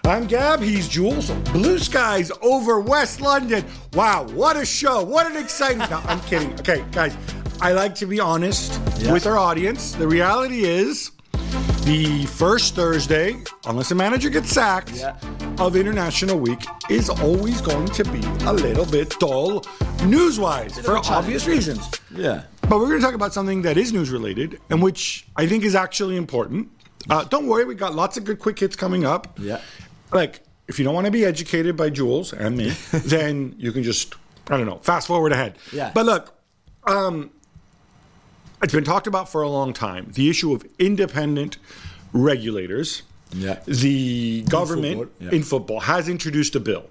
I'm Gab, he's Jules. Blue skies over West London. Wow, what a show. What an exciting... No, I'm kidding. Okay, guys, I like to be honest with our audience. The reality is the first Thursday, unless a manager gets sacked, of International Week is always going to be a little bit dull news-wise for obvious reasons. Yeah. But we're going to talk about something that is news-related and which I think is actually important. Don't worry, we got lots of good quick hits coming up. Yeah. Like, if you don't want to be educated by Jules and me, then you can just, I don't know, fast forward ahead. Yeah. But look, it's been talked about for a long time, the issue of independent regulators. Yeah. The government in football has introduced a bill.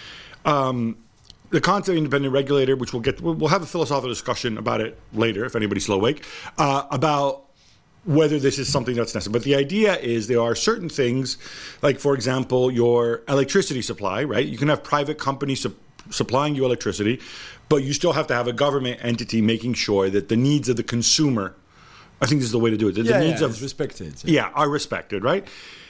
The concept of independent regulator, which we'll have a philosophical discussion about it later, if anybody's slow awake, about whether this is something that's necessary. But the idea is there are certain things, like, for example, your electricity supply, right? You can have private companies supplying you electricity, but you still have to have a government entity making sure that the needs of the consumer, I think this is the way to do it, the needs of respected. Are respected, right?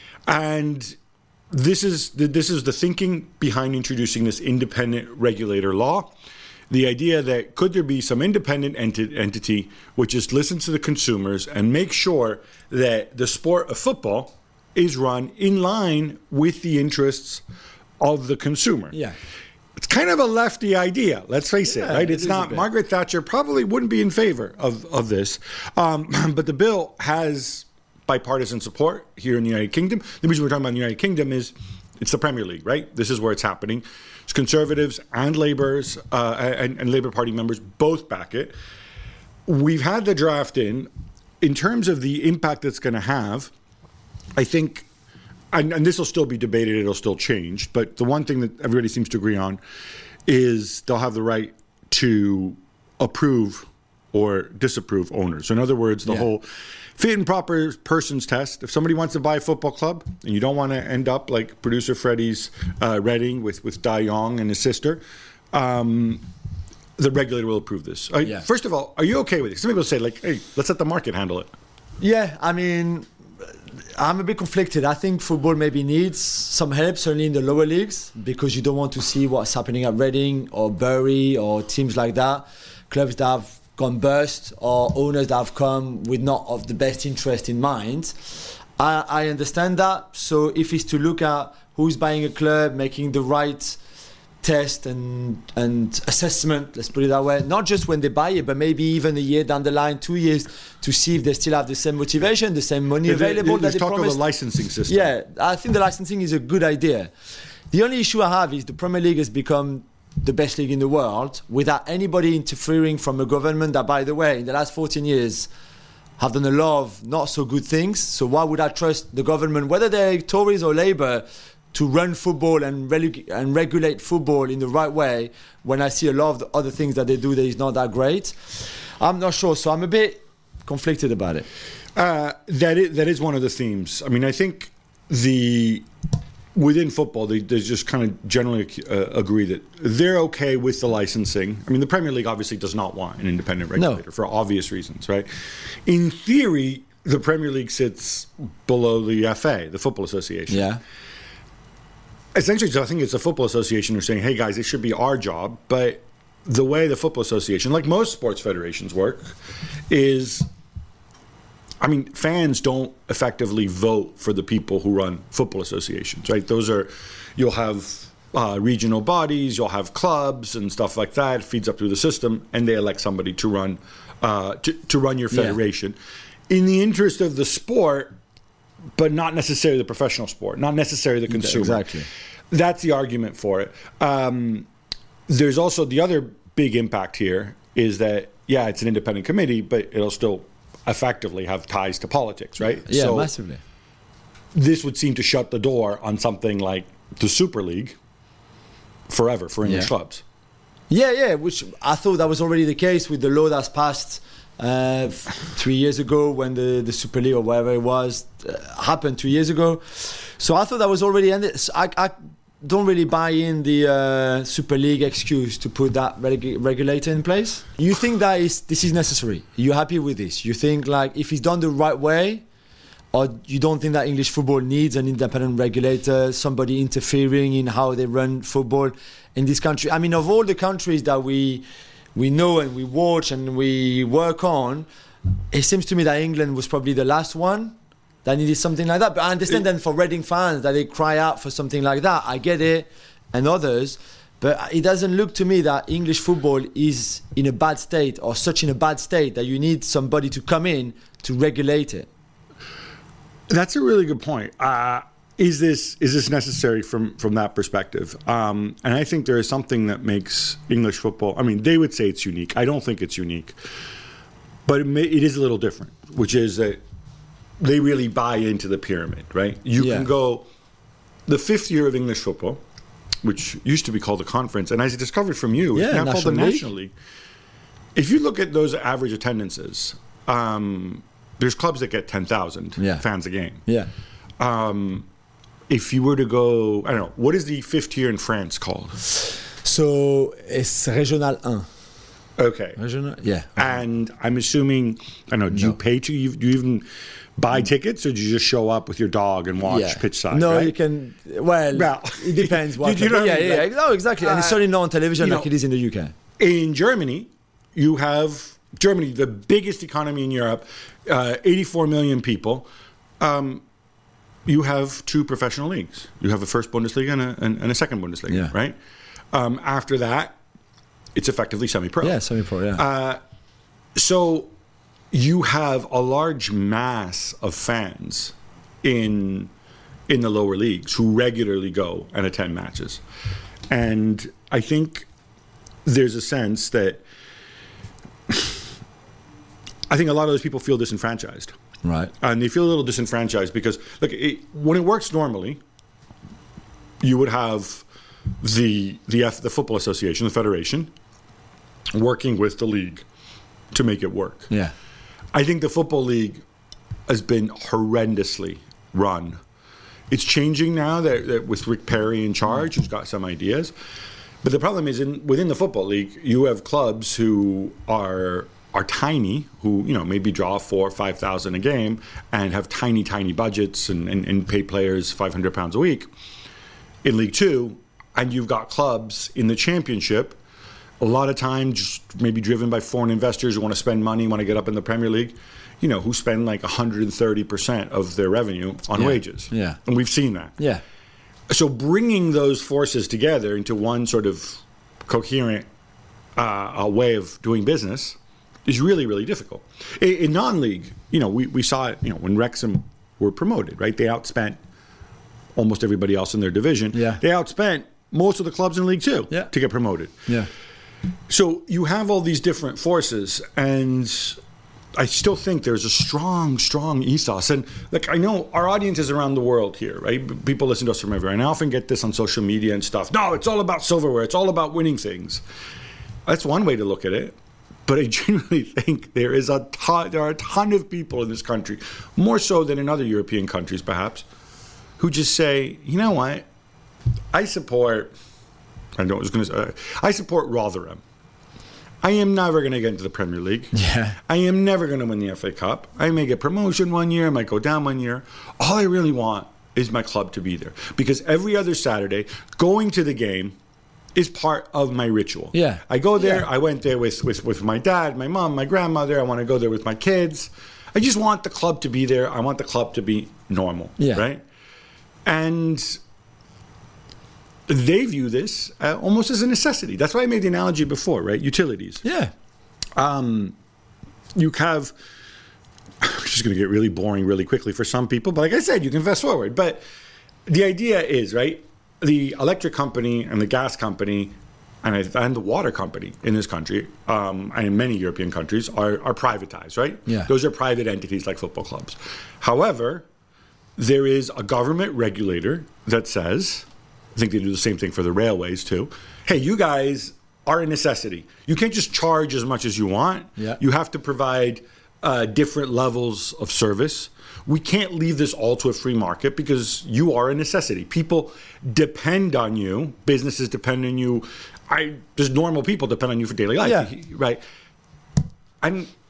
And this is the thinking behind introducing this independent regulator law. The idea that could there be some independent entity which just listens to the consumers and makes sure that the sport of football is run in line with the interests of the consumer. Yeah. It's kind of a lefty idea, let's face it, right? It's not. Margaret Thatcher probably wouldn't be in favor of this. But the bill has bipartisan support here in the United Kingdom. The reason we're talking about the United Kingdom is it's the Premier League, right? This is where it's happening. It's Conservatives and Labour's and Labour Party members both back it. We've had the draft in terms of the impact it's going to have. I think, and this will still be debated, it'll still change, but the one thing that everybody seems to agree on is they'll have the right to approve or disapprove owners. So in other words, the whole fit and proper persons test. If somebody wants to buy a football club and you don't want to end up like producer Freddie's Reading with Dai Yong and his sister, the regulator will approve this. First of all, are you okay with it? Some people say, like, hey, let's let the market handle it. Yeah, I mean, I'm a bit conflicted. I think football maybe needs some help, certainly in the lower leagues, because you don't want to see what's happening at Reading or Bury or teams like that, clubs that have gone bust or owners that have come with not of the best interest in mind. I understand that. So if it's to look at who's buying a club, making the right test and assessment, let's put it that way, not just when they buy it, but maybe even a year down the line, 2 years, to see if they still have the same motivation, the same money available that they promised. There's talk of a licensing system. Yeah, I think the licensing is a good idea. The only issue I have is the Premier League has become the best league in the world without anybody interfering from a government that, by the way, in the last 14 years have done a lot of not so good things. So why would I trust the government, whether they're Tories or Labour, to run football and regulate football in the right way when I see a lot of the other things that they do that is not that great? I'm not sure. So I'm a bit conflicted about it. That is one of the themes. I mean, I think within football, they just kind of generally agree that they're okay with the licensing. I mean, the Premier League obviously does not want an independent regulator for obvious reasons, right? In theory, the Premier League sits below the FA, the Football Association. Yeah. Essentially, I think it's the Football Association who's saying, hey, guys, it should be our job. But the way the Football Association, like most sports federations work, is... I mean, fans don't effectively vote for the people who run football associations, right? You'll have regional bodies, you'll have clubs and stuff like that. It feeds up through the system, and they elect somebody to run your federation in the interest of the sport, but not necessarily the professional sport, not necessarily the consumer. Exactly. That's the argument for it. There's also the other big impact here is that, it's an independent committee, but it'll still effectively have ties to politics, right? Yeah, so massively. This would seem to shut the door on something like the Super League forever for English clubs. Yeah, which I thought that was already the case with the law that's passed 3 years ago when the Super League or whatever it was happened 2 years ago. So I thought that was already ended. So I don't really buy in the Super League excuse to put that regulator in place. You think that this is necessary? You're happy with this? You think like if it's done the right way Or you don't think that English football needs an independent regulator, somebody interfering in how they run football in this country? I mean, of all the countries that we know and we watch and we work on, it seems to me that England was probably the last one that needed something like that. But I understand then for Reading fans that they cry out for something like that. I get it, and others. But it doesn't look to me that English football is in a bad state or such in a bad state that you need somebody to come in to regulate it. That's a really good point. Is this necessary from that perspective? And I think there is something that makes English football. I mean, they would say it's unique. I don't think it's unique, but it is a little different, which is that they really buy into the pyramid, right? You can go the fifth year of English football, which used to be called the Conference, and as I discovered from you, it's now called the National League. If you look at those average attendances, there's clubs that get 10,000 fans a game. Yeah. If you were to go, I don't know, what is the fifth tier in France called? So it's Régional 1. Okay. Régional, yeah. And I'm assuming, I don't know, do you pay to, do you even buy tickets, or do you just show up with your dog and watch pitch side? No, right? you can, well, it depends. What you know what I mean? Yeah. No, exactly. And it's certainly not on television like it is in the UK. In Germany, you have the biggest economy in Europe, 84 million people. You have two professional leagues. You have a first Bundesliga and a second Bundesliga, right? After that, it's effectively semi-pro. Yeah, semi-pro, yeah. So you have a large mass of fans in the lower leagues who regularly go and attend matches. And I think there's a sense that I think a lot of those people feel disenfranchised. Right. And they feel a little disenfranchised because, look, when it works normally, you would have the Football Association, the federation, working with the league to make it work. Yeah. I think the Football League has been horrendously run. It's changing now that with Rick Perry in charge, who's got some ideas. But the problem is within the Football League, you have clubs who are tiny, who maybe draw 4,000 or 5,000 a game and have tiny budgets and pay players £500 a week. In League Two, and you've got clubs in the Championship, a lot of times just maybe driven by foreign investors who want to spend money, want to get up in the Premier League, who spend like 130% of their revenue on wages. Yeah. And we've seen that. Yeah. So bringing those forces together into one sort of coherent way of doing business is really, really difficult. In non-league, we saw it, when Wrexham were promoted, right? They outspent almost everybody else in their division. Yeah. They outspent most of the clubs in League Two to get promoted. Yeah. So you have all these different forces, and I still think there's a strong ethos. And like, I know our audience is around the world here, right? People listen to us from everywhere. And I often get this on social media and stuff. No, it's all about silverware. It's all about winning things. That's one way to look at it. But I genuinely think there are a ton of people in this country, more so than in other European countries perhaps, who just say, you know what, I support Rotherham. I am never going to get into the Premier League. Yeah. I am never going to win the FA Cup. I may get promotion one year, I might go down one year. All I really want is my club to be there. Because every other Saturday, going to the game is part of my ritual. Yeah. I go there, I went there with my dad, my mom, my grandmother. I want to go there with my kids. I just want the club to be there. I want the club to be normal, right? And they view this almost as a necessity. That's why I made the analogy before, right? Utilities. Yeah. You have, which is going to get really boring really quickly for some people, but like I said, you can fast forward. But the idea is, right, the electric company and the gas company and the water company in this country and in many European countries are privatized, right? Yeah. Those are private entities like football clubs. However, there is a government regulator that says, I think they do the same thing for the railways too, hey, you guys are a necessity. You can't just charge as much as you want. Yeah. You have to provide different levels of service. We can't leave this all to a free market because you are a necessity. People depend on you. Businesses depend on you. Just normal people depend on you for daily life, right?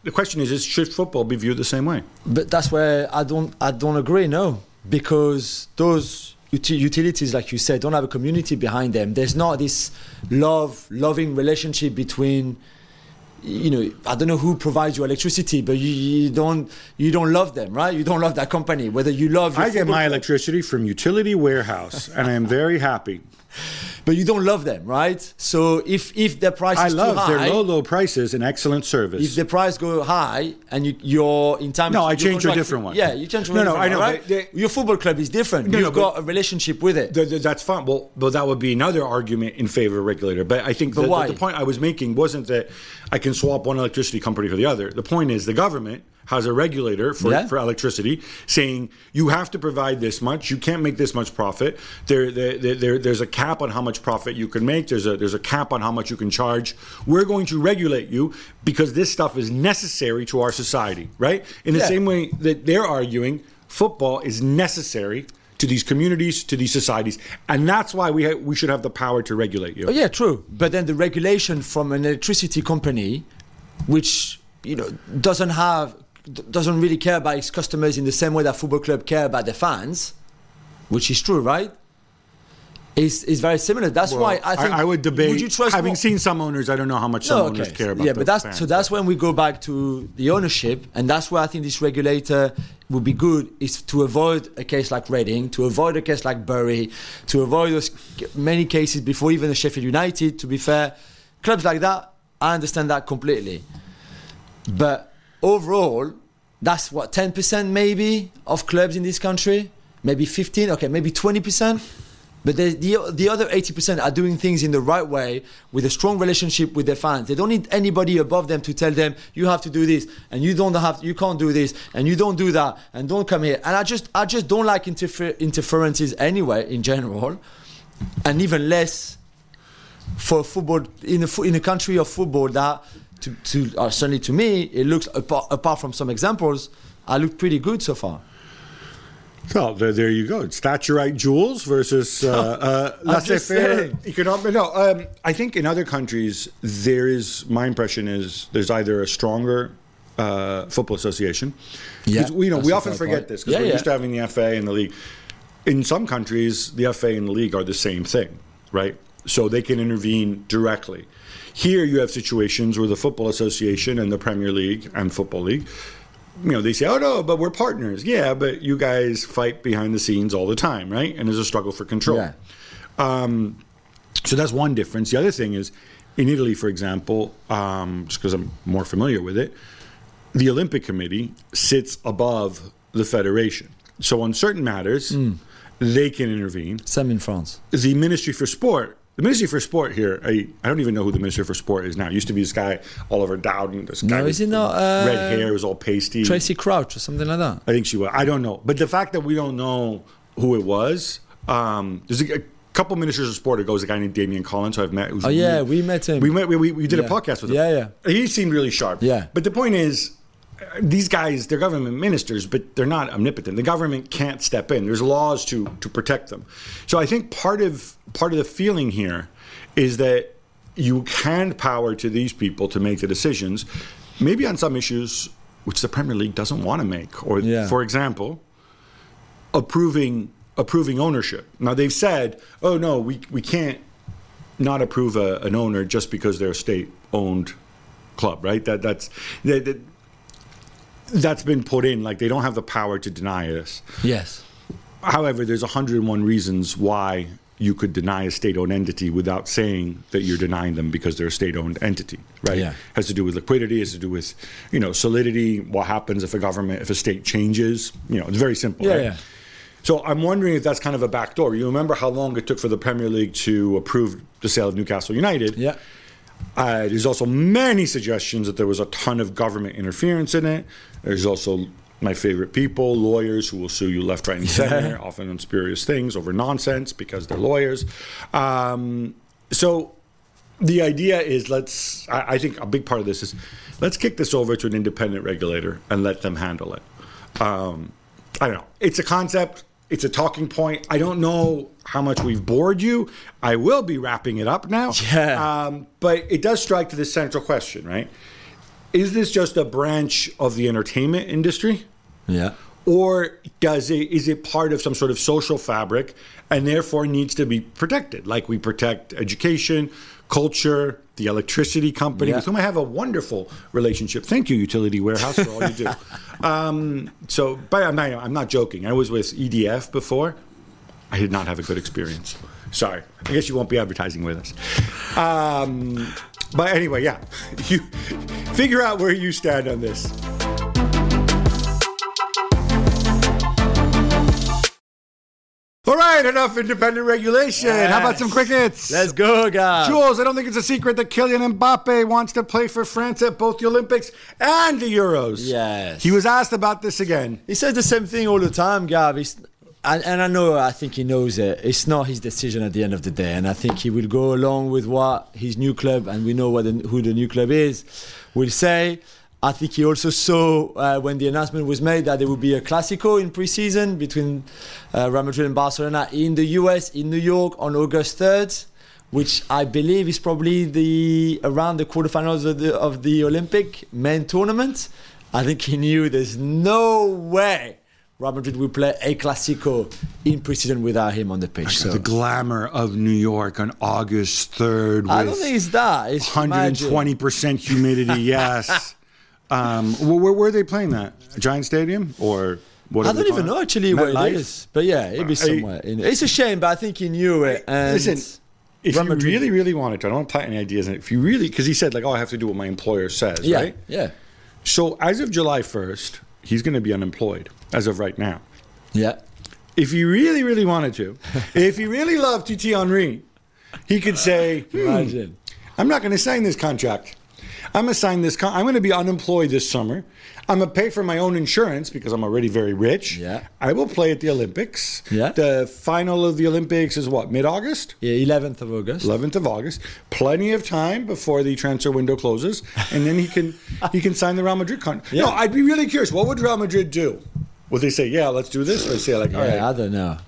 the question is should football be viewed the same way? But that's where I don't agree. No, because those utilities, like you said, don't have a community behind them. There's not this loving relationship between. I don't know who provides you electricity, but you don't love them, right? You don't love that company. Whether you love, I get my electricity from Utility Warehouse, and I am very happy. But you don't love them, right? So if the price is too high, I love their low prices and excellent service. If the price go high and you're in time, I change to a different one. Yeah, you change to a different one. I know. Right? Your football club is different. You've got a relationship with it. That's fine. Well, that would be another argument in favor of regulator. But I think the point I was making wasn't that I can swap one electricity company for the other. The point is the government has a regulator for electricity saying you have to provide this much. You can't make this much profit. There's a cap on how much profit you can make. There's a cap on how much you can charge. We're going to regulate you because this stuff is necessary to our society, right? In the same way that they're arguing football is necessary to these communities, to these societies, and that's why we should have the power to regulate you. Oh, yeah, true. But then the regulation from an electricity company, which doesn't really care about its customers in the same way that football club care about their fans, which is true, right? Is very similar. That's why I think I would debate. Would you trust having seen some owners, I don't know how much some owners care about. Yeah, but fans. That's when we go back to the ownership, and that's where I think this regulator would be good, is to avoid a case like Reading, to avoid a case like Bury, to avoid those many cases before even the Sheffield United. To be fair, clubs like that, I understand that completely, but overall, that's 10% maybe of clubs in this country, maybe 15, okay, maybe 20%. But the other 80% are doing things in the right way with a strong relationship with their fans. They don't need anybody above them to tell them you have to do this and you can't do this and you don't do that and don't come here. And I just don't like interferences anyway in general, and even less for football in a country of football that certainly to me it looks apart from some examples, I look pretty good so far. So there you go. Stature-right jewels versus laissez-faire economic. No, I think in other countries my impression is there's either a stronger football association. Yeah, we often forget this because we're used to having the FA and the league. In some countries, the FA and the league are the same thing, right? So they can intervene directly. Here you have situations where the Football Association and the Premier League and Football League, they say, oh, no, but we're partners. Yeah, but you guys fight behind the scenes all the time, right? And there's a struggle for control. Yeah. So that's one difference. The other thing is, in Italy, for example, just because I'm more familiar with it, the Olympic Committee sits above the federation. So on certain matters, they can intervene. Same in France. The Ministry for Sport here, I don't even know who the Minister for Sport is now. It used to be this guy, Oliver Dowden. This guy is he not? Red hair, was all pasty. Tracy Crouch or something like that. I think she was. I don't know. But the fact that we don't know who it was, there's a couple ministers of sport. It goes a guy named Damian Collins, who I've met. We met him. We did a podcast with him. Yeah. He seemed really sharp. Yeah. But the point is, these guys, they're government ministers, but they're not omnipotent. The government can't step in. There's laws to protect them. So I think part of the feeling here is that you hand power to these people to make the decisions, maybe on some issues which the Premier League doesn't want to make. Or, for example, approving ownership. Now, they've said, oh, no, we can't not approve an owner just because they're a state-owned club, right? That's been put in, like they don't have the power to deny this. Yes. However, there's 101 reasons why you could deny a state-owned entity without saying that you're denying them because they're a state-owned entity, right? Yeah. Has to do with liquidity, has to do with, solidity, what happens if a state changes. It's very simple, right? Yeah. So I'm wondering if that's kind of a backdoor. You remember how long it took for the Premier League to approve the sale of Newcastle United? Yeah. There's also many suggestions that there was a ton of government interference in it. There's also my favorite people, lawyers who will sue you left, right, and center, often on spurious things over nonsense because they're lawyers. So the idea is I think a big part of this is let's kick this over to an independent regulator and let them handle it. I don't know. It's a concept. It's a talking point. I don't know how much we've bored you. I will be wrapping it up now. Yeah. But it does strike to the central question, right? is this just a branch of the entertainment industry? Yeah. Or is it part of some sort of social fabric and therefore needs to be protected? Like we protect education, culture, the electricity company, with whom I have a wonderful relationship. Thank you, Utility Warehouse, for all you do. But I'm not joking. I was with EDF before. I did not have a good experience. Sorry. I guess you won't be advertising with us. But anyway, yeah. You figure out where you stand on this. All right, enough independent regulation. Yes. How about some crickets? Let's go, guys. Jules, I don't think it's a secret that Kylian Mbappe wants to play for France at both the Olympics and the Euros. Yes. He was asked about this again. He says the same thing all the time, Gav. I think he knows it. It's not his decision at the end of the day. And I think he will go along with what his new club, and we know who the new club is, will say. I think he also saw when the announcement was made that there would be a Clásico in pre-season between Real Madrid and Barcelona in the US, in New York, on August 3rd, which I believe is probably around the quarterfinals of the Olympic main tournament. I think he knew there's no way Real Madrid will play a Clásico in pre-season without him on the pitch. So. The glamour of New York on August 3rd. I don't think it's that. It's 120% humidity, yes. Where are they playing that? Giant Stadium or what? I don't even know actually where it is, but yeah, it'd be somewhere. It's a shame, but I think he knew it. And listen, if you really wanted to, I don't want to plant any ideas. If you really, because he said like, I have to do what my employer says, right? Yeah. So as of July 1st, he's going to be unemployed as of right now. Yeah. If he really wanted to, if he really loved Titi Henry, he could say, Imagine. I'm not going to sign this contract. I'm going to sign this. I'm going to be unemployed this summer. I'm going to pay for my own insurance because I'm already very rich. Yeah. I will play at the Olympics. Yeah. The final of the Olympics is what, mid-August? Yeah, 11th of August. 11th of August. Plenty of time before the transfer window closes. And then he can sign the Real Madrid contract. Yeah. No, I'd be really curious. What would Real Madrid do? Would they say, yeah, let's do this? Or they say like, all right. I don't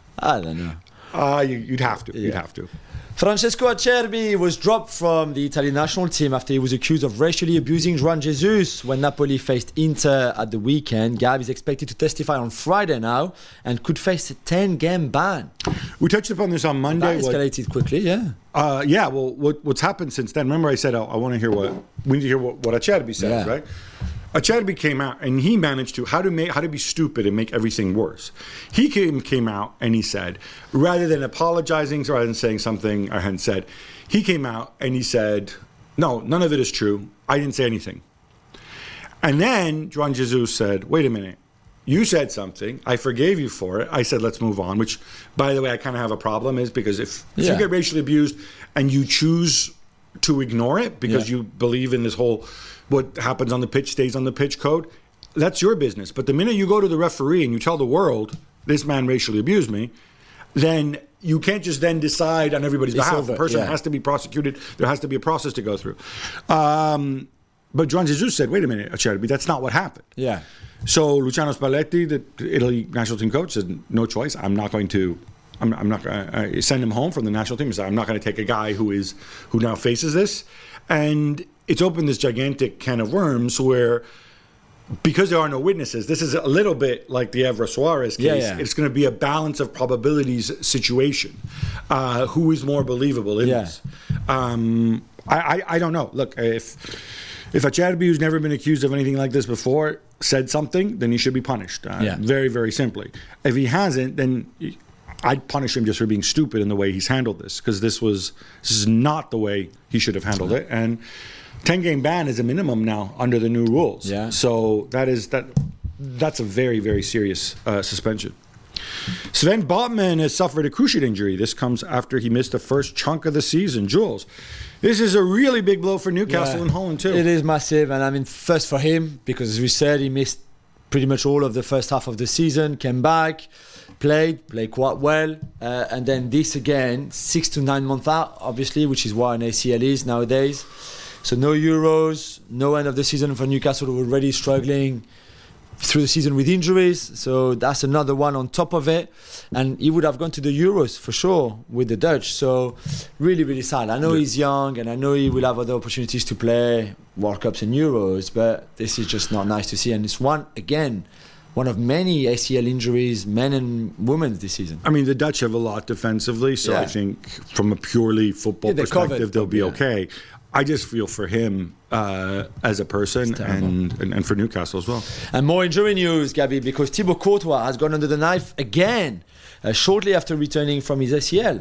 know. You'd have to. You'd have to. Francesco Acerbi was dropped from the Italian national team after he was accused of racially abusing Juan Jesus when Napoli faced Inter at the weekend. Gab is expected to testify on Friday now and could face a 10-game ban. We touched upon this on Monday. That escalated quickly, yeah. Well, what's happened since then? Remember I said I want to hear we need to hear what Acerbi says, right? Acerbi came out and he managed to how to be stupid and make everything worse. He came out and he said, rather than apologizing, rather than saying something I hadn't said, he came out and he said, no, none of it is true. I didn't say anything. And then Juan Jesus said, wait a minute, you said something. I forgave you for it. I said, let's move on, which, by the way, I kind of have a problem is because if you get racially abused and you choose to ignore it because you believe in this whole what happens on the pitch stays on the pitch code, that's your business. But the minute you go to the referee and you tell the world, this man racially abused me, then you can't just then decide on everybody's behalf. The person has to be prosecuted. There has to be a process to go through. But Juan Jesus said, wait a minute, Acerbi, that's not what happened. Yeah. So Luciano Spalletti, the Italy national team coach, said, no choice. I'm not going to send him home from the national team. He said, I'm not going to take a guy who now faces this. And it's opened this gigantic can of worms where, because there are no witnesses, this is a little bit like the Evra Suarez case. It's going to be a balance of probabilities situation. Who is more believable in this? I don't know. Look, if Acerbi, who's never been accused of anything like this before, said something, then he should be punished. Very, very simply. If he hasn't, then I'd punish him just for being stupid in the way he's handled this, because this is not the way he should have handled it. And 10-game ban is a minimum now under the new rules. Yeah. So that's a very, very serious suspension. Sven Botman has suffered a cruciate injury. This comes after he missed the first chunk of the season. Jules, this is a really big blow for Newcastle and Holland too. It is massive, and I mean, first for him, because as we said, he missed pretty much all of the first half of the season, came back, played quite well, and then this again, 6 to 9 months out, obviously, which is what an ACL is nowadays. So no Euros, no end of the season for Newcastle, who were already struggling through the season with injuries, so that's another one on top of it. And he would have gone to the Euros for sure with the Dutch. So really, really sad. I know he's young, and I know he will have other opportunities to play World Cups and Euros, but this is just not nice to see. And it's one of many ACL injuries, men and women this season. I mean, the Dutch have a lot defensively, so I think from a purely football perspective, they'll be okay. I just feel for him as a person and for Newcastle as well. And more injury news, Gabby, because Thibaut Courtois has gone under the knife again shortly after returning from his ACL.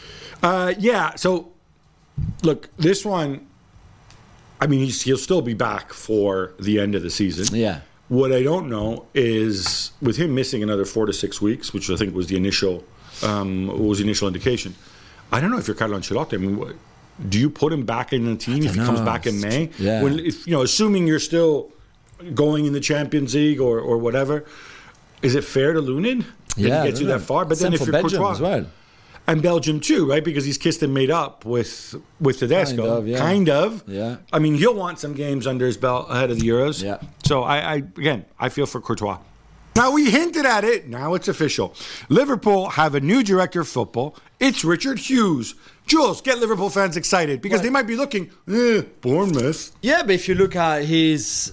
So look, this one, I mean, he'll still be back for the end of the season. Yeah. What I don't know is with him missing another 4 to 6 weeks, which I think was the initial indication. I don't know if you're Carlo Ancelotti. I mean, do you put him back in the team if he comes back in May? Yeah. Assuming you're still going in the Champions League or whatever, is it fair to Lunin? Yeah, he gets you that far. But then if you're Belgium Courtois as well. And Belgium too, right? Because he's kissed and made up with Tedesco. Kind of. Yeah. I mean, he'll want some games under his belt ahead of the Euros. Yeah. So I feel for Courtois. Now we hinted at it. Now it's official. Liverpool have a new director of football. It's Richard Hughes. Jules, get Liverpool fans excited because they might be looking, Bournemouth. Yeah, but if you look at his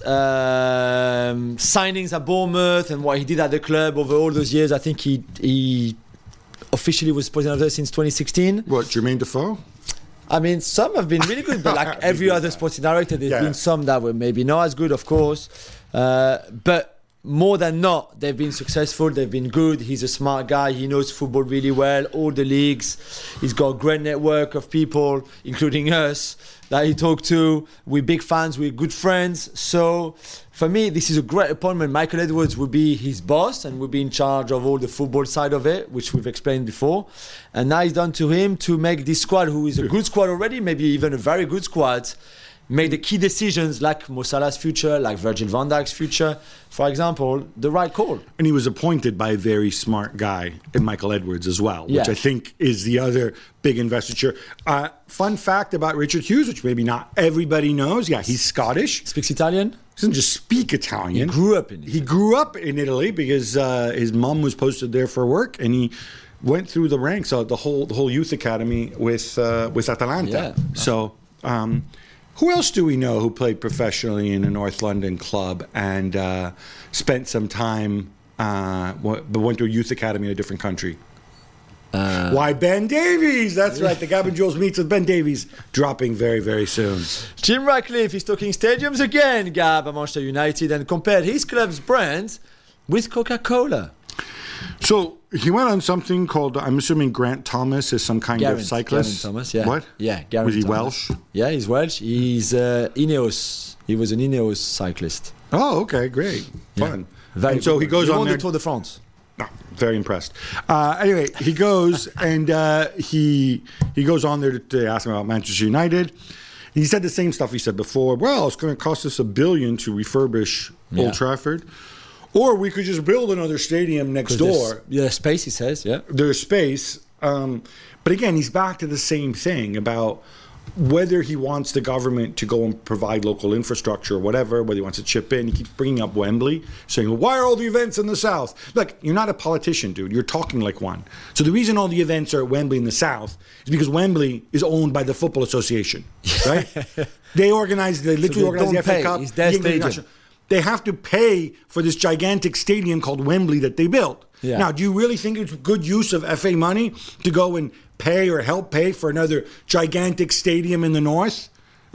signings at Bournemouth and what he did at the club over all those years, I think he officially was president of there since 2016. What, Jermaine Defoe? I mean, some have been really good, but like every other sporting director, there's been some that were maybe not as good, of course. But more than not, they've been successful, they've been good. He's a smart guy, he knows football really well, all the leagues. He's got a great network of people, including us, that he talked to. We're big fans, we're good friends. So for me, this is a great appointment. Michael Edwards will be his boss and will be in charge of all the football side of it, which we've explained before. And now it's down to him to make this squad, who is a good squad already, maybe even a very good squad, make the key decisions like Mo Salah's future, like Virgil van Dijk's future, for example, the right call. And he was appointed by a very smart guy in Michael Edwards as well, which I think is the other big investiture. Fun fact about Richard Hughes, which maybe not everybody knows. Yeah, he's Scottish. Speaks Italian? He doesn't just speak Italian. He grew up in Italy. He grew up in Italy because his mom was posted there for work, and he went through the ranks of the whole youth academy with Atalanta. Yeah. So... who else do we know who played professionally in a North London club and spent some time, but went to a youth academy in a different country? Why, Ben Davies! That's right, the Gab and Jules meets with Ben Davies, dropping very, very soon. Jim Ratcliffe is talking stadiums again, Gab, at Manchester United, and compared his club's brand with Coca-Cola. So he went on something called, I'm assuming Grant Thomas is some kind of cyclist. Geraint Thomas, yeah. What? Yeah, Geraint Was he Thomas. Welsh? Yeah, he's Welsh. He's Ineos. He was an Ineos cyclist. Oh, okay, great. Fun. Very and so he goes on won there. the Tour de France. No, very impressed. Anyway, he goes and he goes on there to ask him about Manchester United. He said the same stuff he said before. Well, it's going to cost us $1 billion to refurbish Old Trafford. Or we could just build another stadium next door. Yeah, space, he says, yeah. There's space. But again, he's back to the same thing about whether he wants the government to go and provide local infrastructure or whatever, whether he wants to chip in. He keeps bringing up Wembley, saying, well, why are all the events in the South? Look, you're not a politician, dude. You're talking like one. So the reason all the events are at Wembley in the South is because Wembley is owned by the Football Association, right? They literally organize the FA Cup. It's their stadium. They have to pay for this gigantic stadium called Wembley that they built. Yeah. Now, do you really think it's good use of FA money to go and pay or help pay for another gigantic stadium in the north?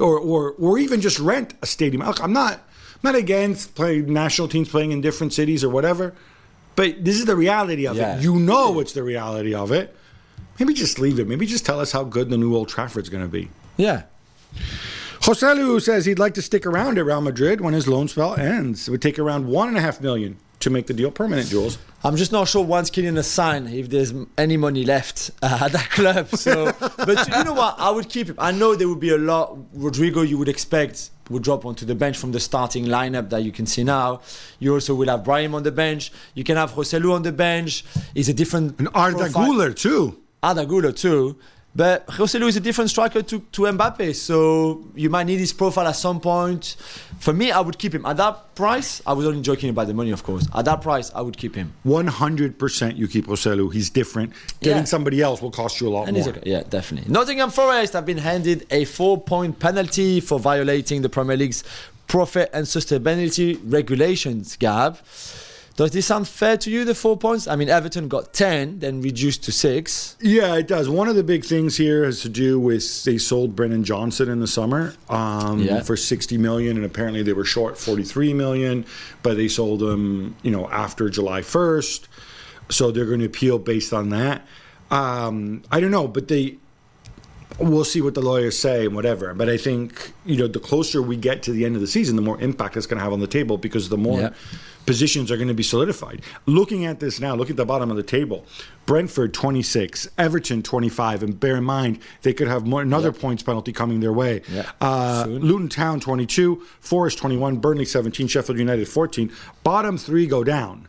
Or even just rent a stadium? Look, I'm not against national teams playing in different cities or whatever, but this is the reality of it. You know it's the reality of it. Maybe just leave it. Maybe just tell us how good the new Old Trafford's going to be. Yeah. Joselu says he'd like to stick around at Real Madrid when his loan spell ends. It would take around $1.5 million to make the deal permanent, Jules. I'm just not sure once Kylian has signed if there's any money left at that club. So, but you know what? I would keep him. I know there would be a lot. Rodrigo, you would expect, would drop onto the bench from the starting lineup that you can see now. You also will have Brahim on the bench. You can have Joselu on the bench. He's a different and Arda Güler too. Arda Güler too. But Joselu is a different striker to Mbappe, so you might need his profile at some point. For me, I would keep him. At that price, I was only joking about the money, of course. At that price, I would keep him. 100% you keep Joselu. He's different. Getting somebody else will cost you a lot more. Okay. Yeah, definitely. Nottingham Forest have been handed a 4-point penalty for violating the Premier League's profit and sustainability regulations, Gab. Does this sound fair to you, the 4 points? I mean, Everton got 10, then reduced to 6. Yeah, it does. One of the big things here has to do with they sold Brennan Johnson in the summer for 60 million, and apparently they were short 43 million, but they sold him, after July 1st. So they're going to appeal based on that. I don't know, but we'll see what the lawyers say and whatever. But I think, the closer we get to the end of the season, the more impact it's going to have on the table, because the more positions are going to be solidified. Looking at this now, look at the bottom of the table. Brentford 26, Everton 25, and bear in mind they could have another points penalty coming their way. Luton Town 22, Forest 21, Burnley 17, Sheffield United 14. Bottom 3 go down.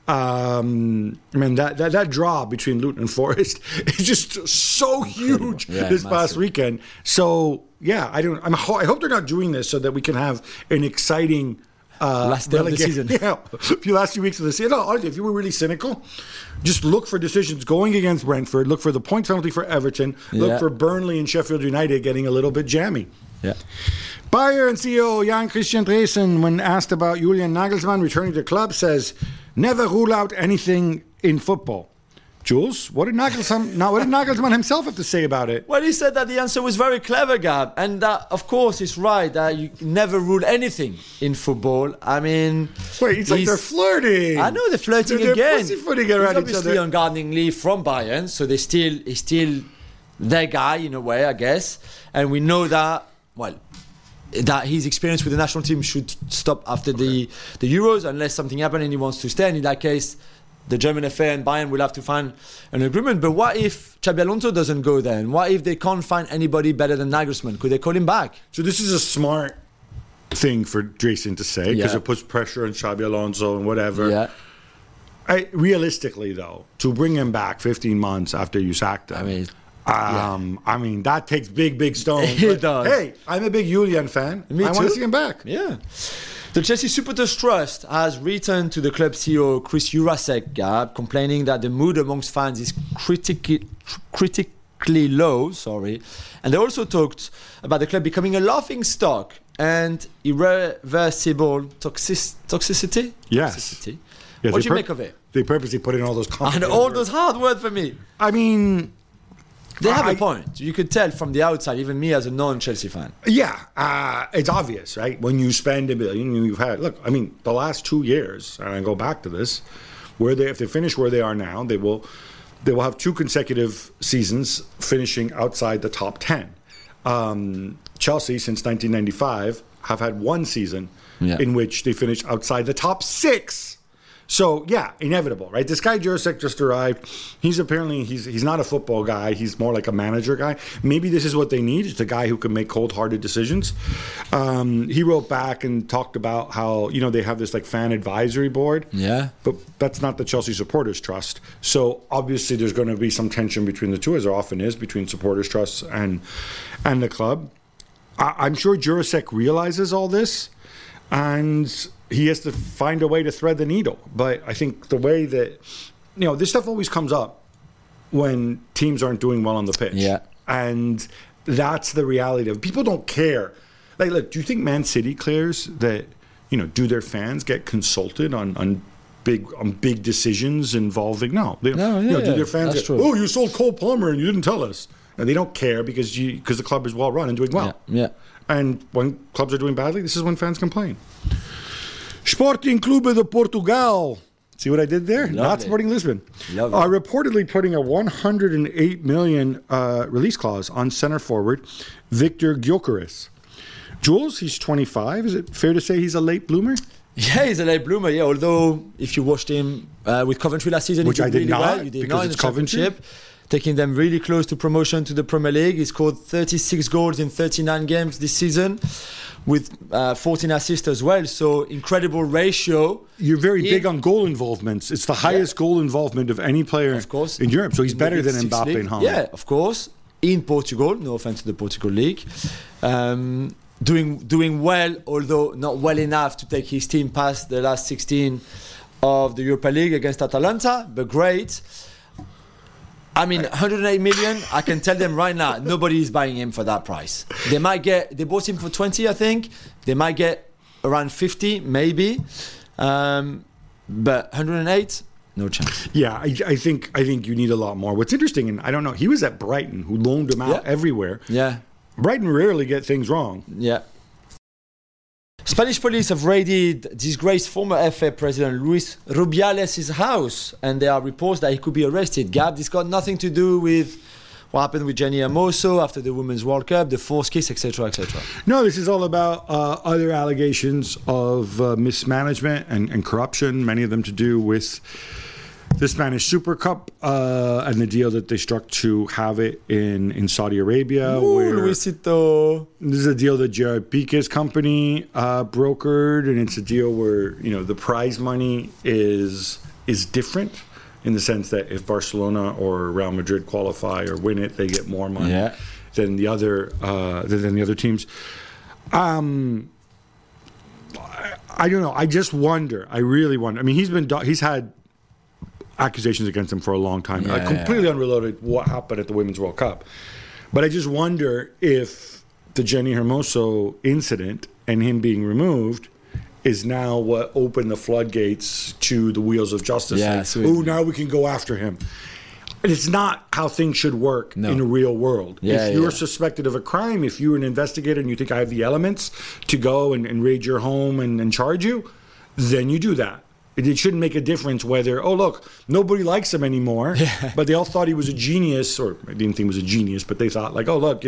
That draw between Luton and Forest is just so huge this past weekend. So I hope they're not doing this so that we can have an exciting last day of the season. The last few weeks of the season. No, honestly, if you were really cynical, just look for decisions going against Brentford. Look for the point penalty for Everton. Look for Burnley and Sheffield United getting a little bit jammy. Bayern CEO Jan Christian Dreesen, when asked about Julian Nagelsmann returning to the club, says, "Never rule out anything in football." Jules, what did Nagelsmann himself have to say about it? Well, he said that the answer was very clever, Gab, and that, of course, is right. That you never rule anything in football. I mean, wait, it's like they're flirting. I know they're flirting they're again. Pussyfooting around He's obviously on gardening leave from Bayern, so he's still their guy in a way, I guess. And we know that that his experience with the national team should stop after the Euros, unless something happens and he wants to stay. And in that case, the German FA and Bayern will have to find an agreement. But what if Xabi Alonso doesn't go there? And what if they can't find anybody better than Nagelsmann? Could they call him back? So this is a smart thing for Dreesen to say, because it puts pressure on Xabi Alonso and whatever. Realistically, though, to bring him back 15 months after you sacked him, I mean, that takes big stones. It does. Hey, I'm a big Julian fan. Me too. I want to see him back. Yeah. The Chelsea Supporters Trust has written to the club CEO Chris Jurasek, complaining that the mood amongst fans is critically low. And they also talked about the club becoming a laughing stock and irreversible toxicity. Yes. What do you make of it? They purposely put in all those comments. And all those hard words for me. I mean, they have a point. You could tell from the outside, even me as a non-Chelsea fan. Yeah, it's obvious, right? When you spend $1 billion, you've had, look, I mean, the last 2 years, and I go back to this, if they finish where they are now, they will have 2 consecutive seasons finishing outside the top 10. Chelsea, since 1995, have had 1 season in which they finished outside the top 6. So, inevitable, right? This guy, Jurasek, just arrived. He's not a football guy. He's more like a manager guy. Maybe this is what they need. It's a guy who can make cold-hearted decisions. He wrote back and talked about how, they have this, fan advisory board. Yeah. But that's not the Chelsea Supporters Trust. So, obviously, there's going to be some tension between the two, as there often is, between Supporters Trust and the club. I'm sure Jurasek realizes all this, and he has to find a way to thread the needle. But I think the way that, this stuff always comes up when teams aren't doing well on the pitch. Yeah. And that's the reality of people don't care. Like, look, do you think Man City cares that, do their fans get consulted on big decisions involving? No. Do their fans go, you sold Cole Palmer and you didn't tell us? And they don't care because the club is well run and doing well. Yeah. And when clubs are doing badly, this is when fans complain. Sporting Clube de Portugal. See what I did there? Lovely. Not Sporting Lisbon. Are reportedly putting a 108 million release clause on center forward Victor Gyökeres. Jules, he's 25. Is it fair to say he's a late bloomer? Yeah, he's a late bloomer. Yeah, although if you watched him with Coventry last season, which he did I did really not, well. You did because not in it's the Coventry. Championship, taking them really close to promotion to the Premier League. He scored 36 goals in 39 games this season, with 14 assists as well. So incredible ratio. You're very big on goal involvements. It's the highest goal involvement of any player in Europe. So he's better than Mbappe and Haaland. Yeah, of course. in Portugal. No offense to the Portugal League. Doing well, although not well enough to take his team past the last 16 of the Europa League against Atalanta, but great. I mean, 108 million, I can tell them right now, nobody is buying him for that price. They bought him for 20, I think. They might get around 50, maybe. But 108, no chance. Yeah, I think you need a lot more. What's interesting, and I don't know, he was at Brighton, who loaned him out everywhere. Yeah. Brighton rarely get things wrong. Yeah. Spanish police have raided disgraced former FA president Luis Rubiales' house, and there are reports that he could be arrested. Gab, this got nothing to do with what happened with Jenny Hermoso after the Women's World Cup, the forced kiss, etc., etc. No, this is all about other allegations of mismanagement and corruption, many of them to do with the Spanish Super Cup and the deal that they struck to have it in Saudi Arabia. Luisito. This is a deal that Gerard Piqué's company brokered, and it's a deal where the prize money is different in the sense that if Barcelona or Real Madrid qualify or win it, they get more money than the other teams. I don't know. I just wonder. I really wonder. I mean, he's had accusations against him for a long time. Completely unrelated to what happened at the Women's World Cup. But I just wonder if the Jenny Hermoso incident and him being removed is now what opened the floodgates to the wheels of justice. Yeah, now we can go after him. And it's not how things should work in a real world. If you're suspected of a crime, if you're an investigator and you think I have the elements to go and raid your home and charge you, then you do that. It shouldn't make a difference whether, look, nobody likes him anymore, but they all thought he was a genius, or I didn't think he was a genius, but they thought, like, look,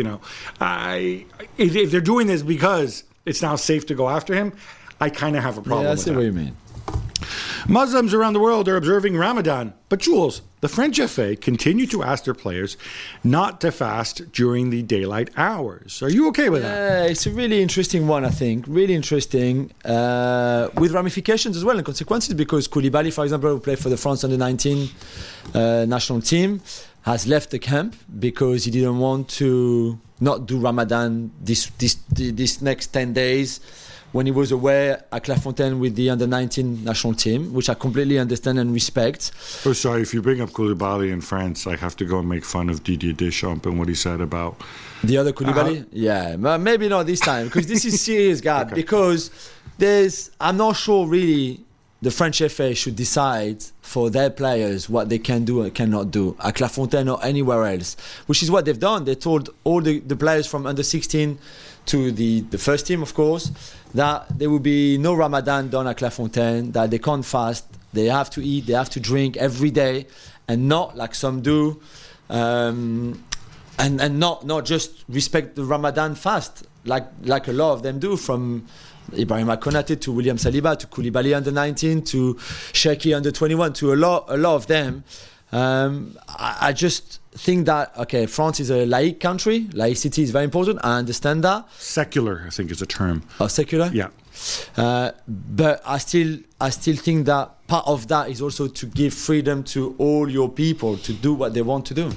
if they're doing this because it's now safe to go after him, I kind of have a problem with that. I see what you mean. Muslims around the world are observing Ramadan. But Jules, the French FA continue to ask their players not to fast during the daylight hours. Are you okay with that? Yeah, it's a really interesting one, I think. Really interesting, with ramifications as well and consequences, because Koulibaly, for example, who played for the France under-19 national team, has left the camp because he didn't want to not do Ramadan this next 10 days when he was away at Clairefontaine with the under-19 national team, which I completely understand and respect. Oh, sorry, if you bring up Koulibaly in France, I have to go and make fun of Didier Deschamps and what he said about... The other Koulibaly? Yeah, maybe not this time, because this is serious, Gab, because I'm not sure really the French FA should decide for their players what they can do and cannot do at Clairefontaine or anywhere else, which is what they've done. They told all the players from under-16 to the first team, of course, that there will be no Ramadan done at Clairefontaine, that they can't fast, they have to eat, they have to drink every day, and not like some do, and not just respect the Ramadan fast, like a lot of them do, from Ibrahima Konate to William Saliba to Koulibaly under-19 to Cherki under-21 to a lot of them. I just think that, France is a laic country. Laicity is very important. I understand that. Secular, I think, is a term. Oh, secular? Yeah. But I still think that part of that is also to give freedom to all your people to do what they want to do.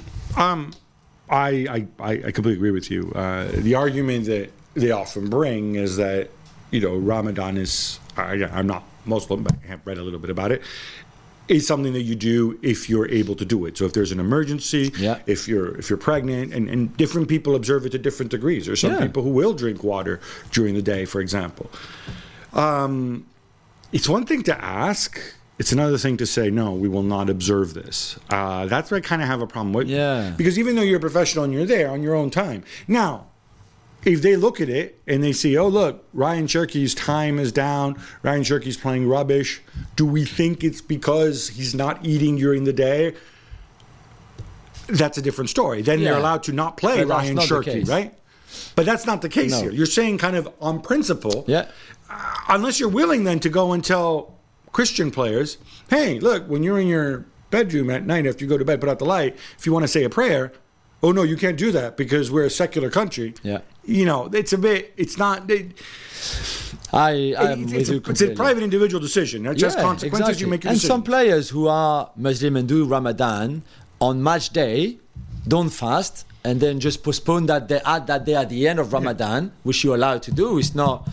I completely agree with you. The argument that they often bring is that, Ramadan is, I'm not Muslim, but I have read a little bit about it, is something that you do if you're able to do it. So if there's an emergency, if you're pregnant, and different people observe it to different degrees. There's some people who will drink water during the day, for example. It's one thing to ask. It's another thing to say, no, we will not observe this. That's where I kind of have a problem with. Yeah. Because even though you're a professional and you're there on your own time. Now, if they look at it and they see, look, Ryan Cherki's time is down, Ryan Cherki's playing rubbish, do we think it's because he's not eating during the day? That's a different story. Then they're allowed to not play Ryan Cherki, right? But that's not the case here. You're saying kind of on principle, unless you're willing then to go and tell Christian players, hey, look, when you're in your bedroom at night after you go to bed, put out the light, if you want to say a prayer, oh, no, you can't do that because we're a secular country. Yeah. It's a bit, it's not... It's a private individual decision. It's just consequences. You make a decision. And some players who are Muslim and do Ramadan, on match day, don't fast, and then just postpone that day at the end of Ramadan, which you're allowed to do. It's not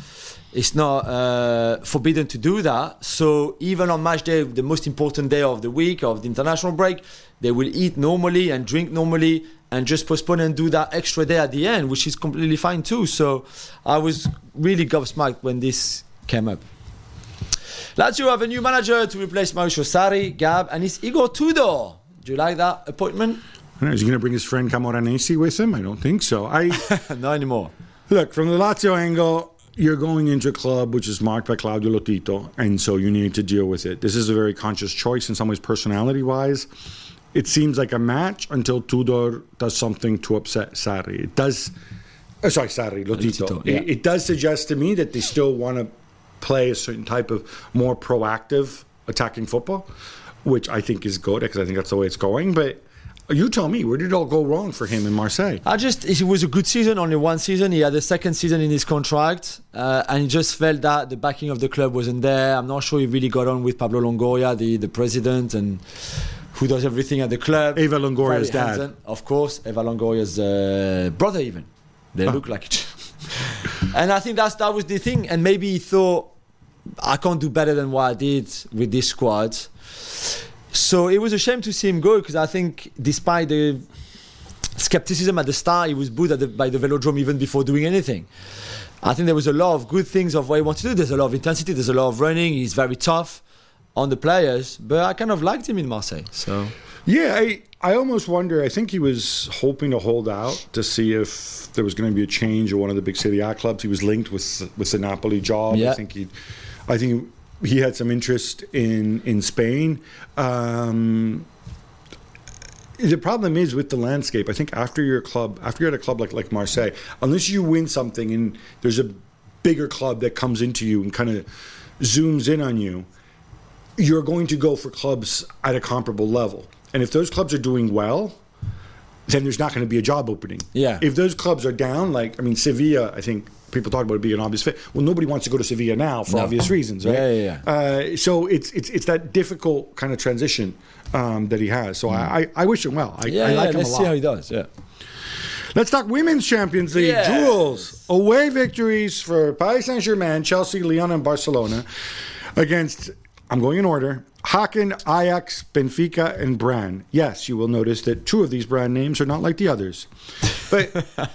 forbidden to do that. So even on match day, the most important day of the week of the international break, they will eat normally and drink normally and just postpone and do that extra day at the end, which is completely fine too. So I was really gobsmacked when this came up. Lazio have a new manager to replace Mauricio Sarri, Gab, and it's Igor Tudor. Do you like that appointment? I don't know, is he going to bring his friend Camoranesi with him? I don't think so. Not anymore. Look, from the Lazio angle, you're going into a club which is marked by Claudio Lotito, and so you need to deal with it. This is a very conscious choice in some ways, personality-wise. It seems like a match until Tudor does something to upset Sarri. It does... Lotito. Yeah. It does suggest to me that they still want to play a certain type of more proactive attacking football, which I think is good, because I think that's the way it's going. But you tell me, where did it all go wrong for him in Marseille? It was a good season, only one season. He had a second season in his contract, and he just felt that the backing of the club wasn't there. I'm not sure he really got on with Pablo Longoria, the president, and who does everything at the club. Eva Longoria's dad. Hansen, of course, Eva Longoria's brother even. They look like each other. And I think that was the thing. And maybe he thought, I can't do better than what I did with this squad. So it was a shame to see him go, because I think despite the skepticism at the start, he was booed by the Velodrome even before doing anything. I think there was a lot of good things of what he wanted to do. There's a lot of intensity, there's a lot of running. He's very tough on the players, but I kind of liked him in Marseille. So yeah, I almost wonder, I think he was hoping to hold out to see if there was going to be a change at one of the big Serie A clubs. He was linked with the Napoli job. Yeah. I think he had some interest in Spain. The problem is with the landscape. I think after you're at a club like Marseille, unless you win something and there's a bigger club that comes into you and kind of zooms in on you, you're going to go for clubs at a comparable level. And if those clubs are doing well, then there's not going to be a job opening. Yeah. If those clubs are down, Sevilla, I think people talk about it being an obvious fit. Well, nobody wants to go to Sevilla now for obvious reasons, right? Yeah. So it's that difficult kind of transition that he has. So I wish him well. I like him a lot. Let's see how he does. Yeah. Let's talk Women's Champions League. Yes. Jules, away victories for Paris Saint-Germain, Chelsea, Lyon, and Barcelona against, I'm going in order, Haken, Ajax, Benfica, and Brann. Yes, you will notice that two of these brand names are not like the others. But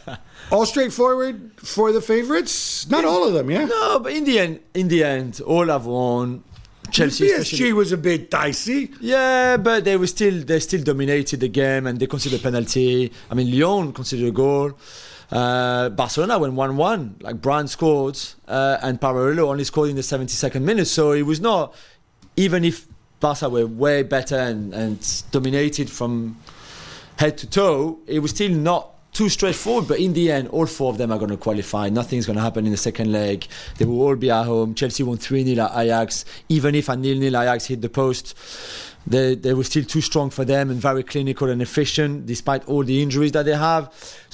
all straightforward for the favorites? Not all of them, yeah? No, but in the end, all have won. Chelsea, PSG was a bit dicey. Yeah, but they still dominated the game, and they considered a penalty. I mean, Lyon considered a goal. Barcelona went 1-1. Like, Brann scored, and Paralelo only scored in the 72nd minute. So it was not, even if Barca were way better and dominated from head to toe, it was still not too straightforward. But in the end, all four of them are going to qualify. Nothing's going to happen in the second leg. They will all be at home. Chelsea won 3-0 at Ajax. Even if a 0-0 Ajax hit the post, they were still too strong for them and very clinical and efficient despite all the injuries that they have.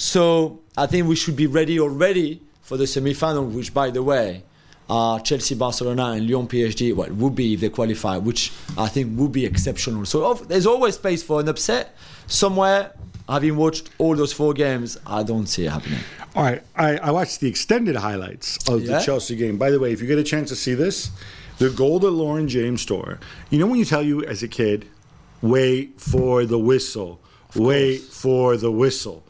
So I think we should be ready already for the semi-final, which, by the way, are Chelsea, Barcelona, and Lyon, PSG. Well, would be if they qualify, which I think would be exceptional. So there's always space for an upset somewhere. Having watched all those four games, I don't see it happening. All right, I watched the extended highlights of the Chelsea game. By the way, if you get a chance to see this, the goal that Lauren James scored. You know when you tell you as a kid, wait for the whistle, wait for the whistle.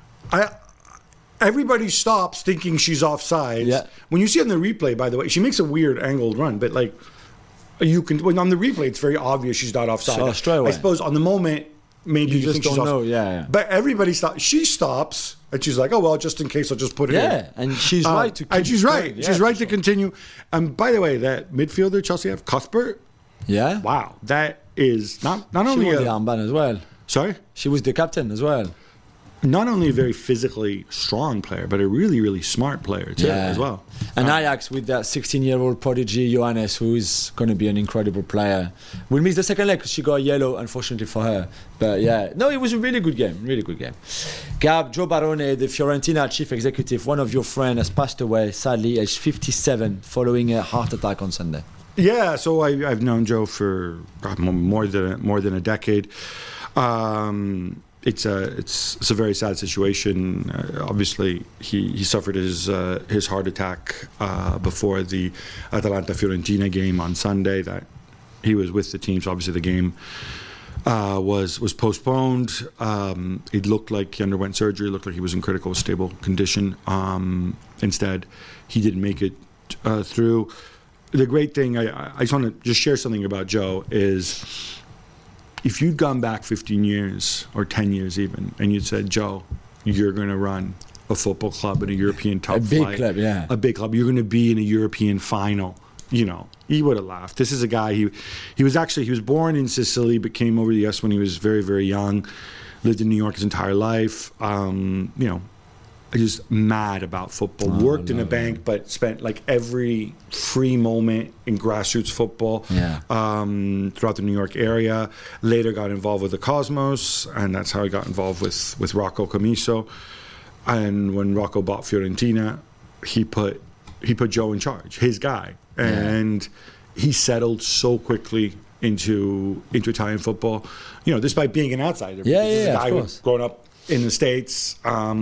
Everybody stops thinking she's offside. Yeah. When you see it on the replay, by the way, she makes a weird angled run, but like you can. When on the replay, it's very obvious she's not offside. So straight away. I suppose on the moment, maybe you just think don't she's offside. know. Yeah. But everybody stops. She stops, and she's like, "Oh well, just in case, I'll just put it in." Yeah, and she's right to. And she's right. Yeah, she's right to continue. And by the way, that midfielder Chelsea have Cuthbert. Yeah. Wow, that is not only she won the armband as well. Sorry, she was the captain as well. Not only a very physically strong player, but a really, really smart player too, as well. And Ajax with that 16-year-old prodigy Johannes, who is going to be an incredible player, will miss the second leg because she got a yellow, unfortunately for her. But yeah, no, it was a really good game, really good game. Gab, Joe Barone, the Fiorentina chief executive, one of your friends, has passed away sadly, aged 57, following a heart attack on Sunday. Yeah, so I've known Joe for more than a decade. it's a very sad situation. Obviously, he suffered his heart attack before the Atalanta Fiorentina game on Sunday. That he was with the team, so obviously the game was postponed. It looked like he underwent surgery. It looked like he was in critical, stable condition. Instead, he didn't make it through. The great thing, I just want to just share something about Joe is, if you'd gone back 15 years or 10 years even, and you'd said, Joe, you're going to run a football club in a European top flight. A big club, yeah. A big club. You're going to be in a European final. You know, he would have laughed. This is a guy, he was born in Sicily, but came over to the US when he was very, very young. Lived in New York his entire life. Just mad about football. Worked in a bank, but spent like every free moment in grassroots football throughout the New York area. Later got involved with the Cosmos, and that's how he got involved with Rocco Commisso. And when Rocco bought Fiorentina, he put Joe in charge, his guy, and he settled so quickly into Italian football. You know, despite being an outsider. This is a guy who's grown up in the States.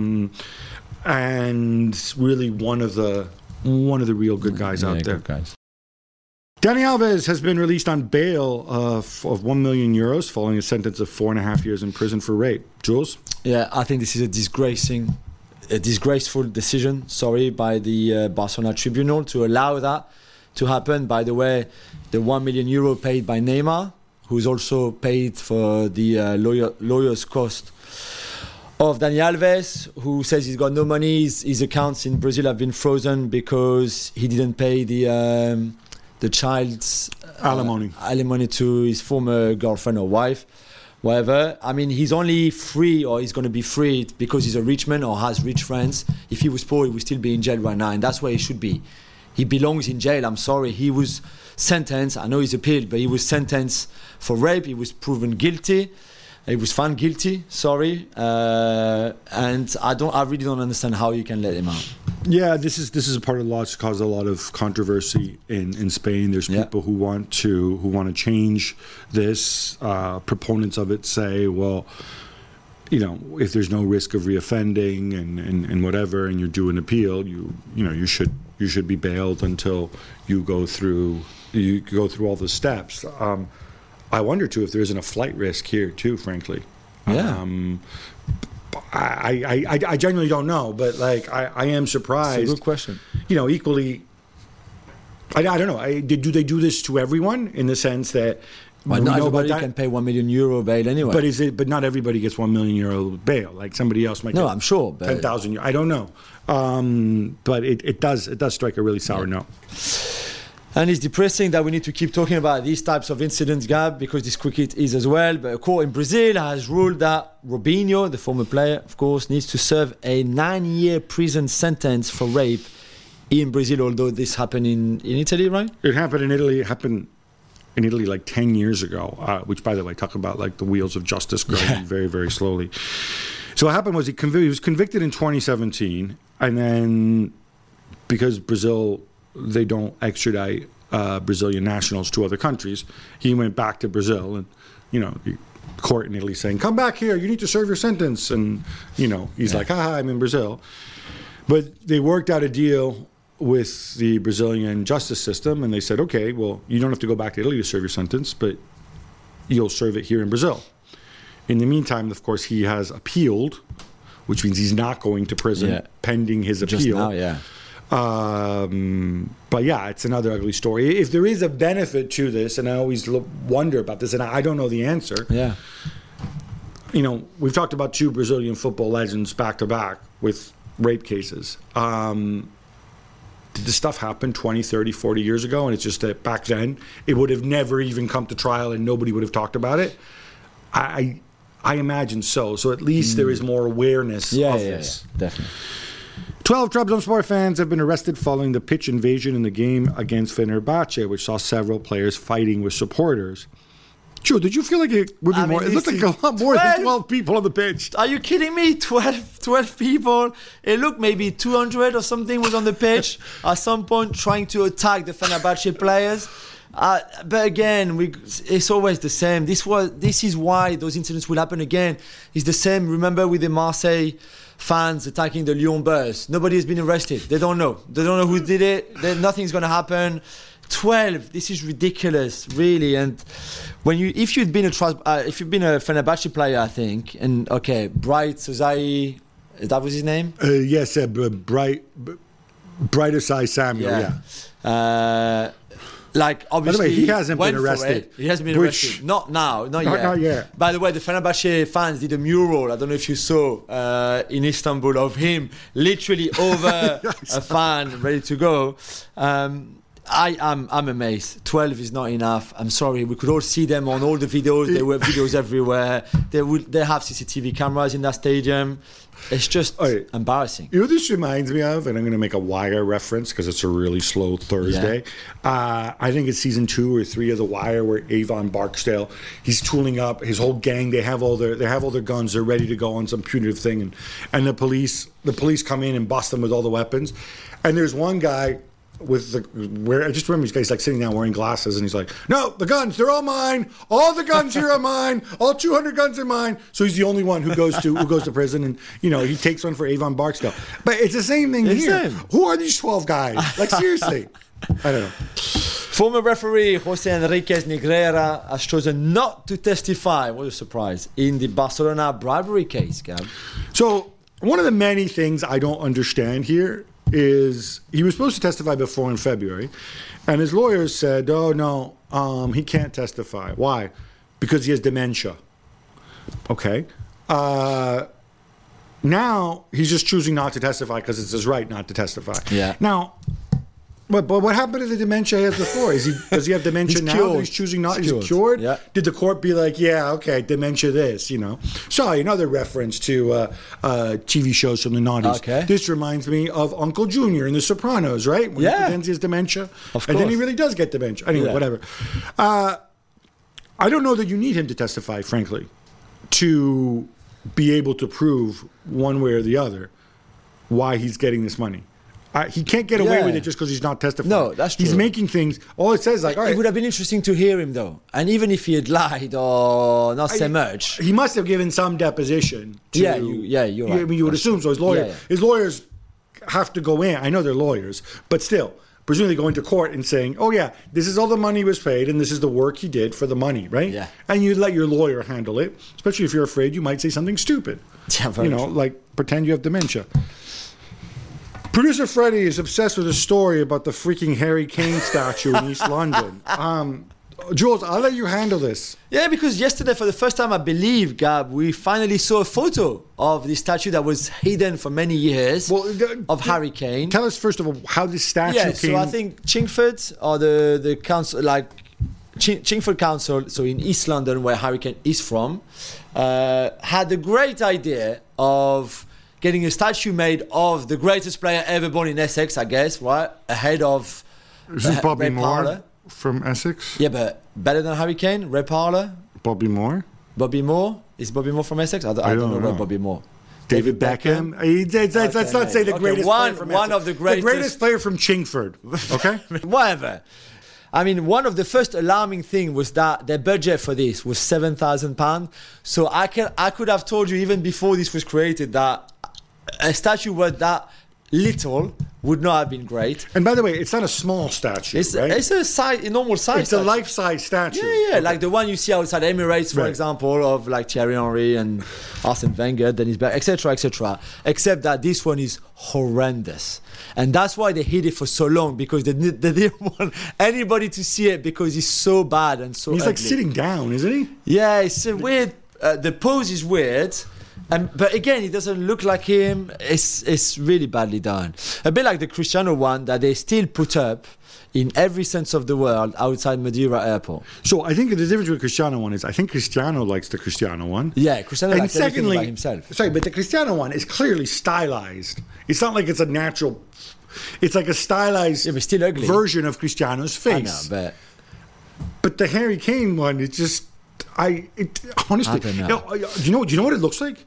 And really one of the real good guys out there. Dani Alves has been released on bail of 1 million euros following a sentence of 4.5 years in prison for rape. Jules? Yeah, I think this is a disgraceful decision, by the Barcelona tribunal to allow that to happen. By the way, the 1 million euro paid by Neymar, who's also paid for the lawyer's cost of Dani Alves, who says he's got no money. His accounts in Brazil have been frozen because he didn't pay the child's alimony to his former girlfriend or wife, whatever. I mean, he's only free, or he's going to be freed because he's a rich man or has rich friends. If he was poor, he would still be in jail right now, and that's where he should be. He belongs in jail. I'm sorry. He was sentenced. I know he's appealed, but he was sentenced for rape. He was proven guilty. He was found guilty, and I really don't understand how you can let him out. Yeah, this is a part of the law that's caused a lot of controversy in Spain. There's people who want to change this. Proponents of it say, well, you know, if there's no risk of reoffending and whatever, and you're due an appeal, you should be bailed until you go through all the steps. I wonder too if there isn't a flight risk here too. Frankly, I genuinely don't know, but like I am surprised. It's a good question. You know, equally, I don't know. Do they do this to everyone in the sense that? Well, not everybody can pay 1 million euro bail anyway. But not everybody gets 1 million euro bail. Like somebody else might. No, get I'm sure. 10,000 euros. I don't know. But it does strike a really sour note. And it's depressing that we need to keep talking about these types of incidents, Gab, because this cricket is as well. But a court in Brazil has ruled that Robinho, the former player, of course, needs to serve a 9-year prison sentence for rape in Brazil, although this happened in Italy, right? It happened in Italy. It happened in Italy like 10 years ago, which, by the way, talk about like the wheels of justice growing very, very slowly. So what happened was he was convicted in 2017, and then because Brazil, they don't extradite Brazilian nationals to other countries, he went back to Brazil, and the court in Italy saying, come back here, you need to serve your sentence, and he's like, haha, I'm in Brazil. But they worked out a deal with the Brazilian justice system, and they said, okay, well, you don't have to go back to Italy to serve your sentence, but you'll serve it here in Brazil. In the meantime, of course, he has appealed, which means he's not going to prison pending his appeal. Just now, but yeah, it's another ugly story. If there is a benefit to this, and I always wonder about this, and I don't know the answer. Yeah. We've talked about 2 Brazilian football legends back to back with rape cases. Did this stuff happen 20, 30, 40 years ago? And it's just that back then it would have never even come to trial and nobody would have talked about it. I imagine so. So at least there is more awareness of this. Yeah, definitely. 12 Trabzonspor fans have been arrested following the pitch invasion in the game against Fenerbahce, which saw several players fighting with supporters. Joe, did you feel like it would be more? It looked like a lot more than 12 people on the pitch. Are you kidding me? 12 people. It looked maybe 200 or something was on the pitch at some point trying to attack the Fenerbahce players. But again, it's always the same. This is why those incidents will happen again. It's the same. Remember with the Marseille fans attacking the Lyon bus. Nobody has been arrested. They don't know. They don't know who did it. Nothing's going to happen. 12. This is ridiculous, really. And if you've been a Fenerbahce player, I think, and okay, Bright Sozai, that was his name. Yes, Bright Osai Samuel. Yeah. Like obviously, by the way, he hasn't been arrested. He hasn't been arrested. Not now. Not yet. Not yet. By the way, the Fenerbahce fans did a mural. I don't know if you saw in Istanbul of him literally over a fan ready to go. I'm amazed. 12 is not enough. I'm sorry. We could all see them on all the videos. There were videos everywhere. They have CCTV cameras in that stadium. It's just embarrassing. You know what this reminds me of? And I'm going to make a Wire reference because it's a really slow Thursday. Yeah. I think it's season 2 or 3 of The Wire where Avon Barksdale, he's tooling up his whole gang. They have all their guns. They're ready to go on some punitive thing. And the police come in and bust them with all the weapons. And there's one guy where I just remember this guy's like sitting down wearing glasses and he's like, no, the guns, they're all mine. All the guns here are mine. All 200 guns are mine. So he's the only one who goes to prison, and he takes one for Avon Barksdale. But it's the same thing here. Who are these 12 guys? Like seriously, I don't know. Former referee Jose Enriquez Negreira has chosen not to testify. What a surprise! In the Barcelona bribery case, Gab. So one of the many things I don't understand here is he was supposed to testify before in February, and his lawyers said, oh, no, he can't testify. Why? Because he has dementia. Okay. Now he's just choosing not to testify because it's his right not to testify. Yeah. Now, but what happened to the dementia he has before? Does he have dementia he's now? Cured. He's choosing not. He's cured. Yeah. Did the court be like, yeah, okay, dementia this, Sorry, another reference to TV shows from the 90s. Okay. This reminds me of Uncle Junior in The Sopranos, right? When he pretends he has dementia. Of course. And then he really does get dementia. Anyway, whatever. I don't know that you need him to testify, frankly, to be able to prove one way or the other why he's getting this money. He can't get away with it just because he's not testifying. No, that's true. He's making things. All it says is like, all right. It would have been interesting to hear him, though. And even if he had lied or not say much. He must have given some deposition. You're right. I mean, you would assume so. His lawyers have to go in. I know they're lawyers, but still, presumably going to court and saying, oh, yeah, this is all the money was paid and this is the work he did for the money, right? Yeah. And you let your lawyer handle it, especially if you're afraid you might say something stupid. Yeah, very true. Like pretend you have dementia. Producer Freddie is obsessed with a story about the freaking Harry Kane statue in East London. Jules, I'll let you handle this. Yeah, because yesterday, for the first time, I believe, Gab, we finally saw a photo of the statue that was hidden for many years of Harry Kane. Tell us, first of all, how this statue came... So I think Chingford, or the council, Chingford Council, so in East London, where Harry Kane is from, had the great idea of getting a statue made of the greatest player ever born in Essex, I guess, right? Ahead of Bobby Moore Parler. From Essex? Yeah, but better than Harry Kane? Ray Parler? Bobby Moore? Bobby Moore? Is Bobby Moore from Essex? I don't know where Bobby Moore. David Beckham? Let's not say the greatest player from Essex. One of the greatest. The greatest player from Chingford, okay? Whatever. I mean, one of the first alarming things was that their budget for this was £7,000. So I could have told you even before this was created that a statue worth that little would not have been great. And by the way, it's not a small statue, right? It's a normal size. It's a life-size statue. Yeah, okay. Like the one you see outside Emirates, for example, of like Thierry Henry and Arsene Wenger, Dennis Bergkamp, etc., etc. Except that this one is horrendous. And that's why they hid it for so long, because they didn't want anybody to see it because it's so bad and so He's ugly. Like sitting down, isn't he? Yeah, it's a weird... the pose is weird. But again, it doesn't look like him. It's really badly done. A bit like the Cristiano one that they still put up in every sense of the word outside Madeira Airport. So I think the difference with the Cristiano one is I think Cristiano likes the Cristiano one. Yeah, Cristiano likes everything by himself. Sorry, but the Cristiano one is clearly stylized. It's not like it's a natural... It's like a stylized but still ugly version of Cristiano's face. I know, but the Harry Kane one, it's just... honestly, I don't know. Do you know what it looks like?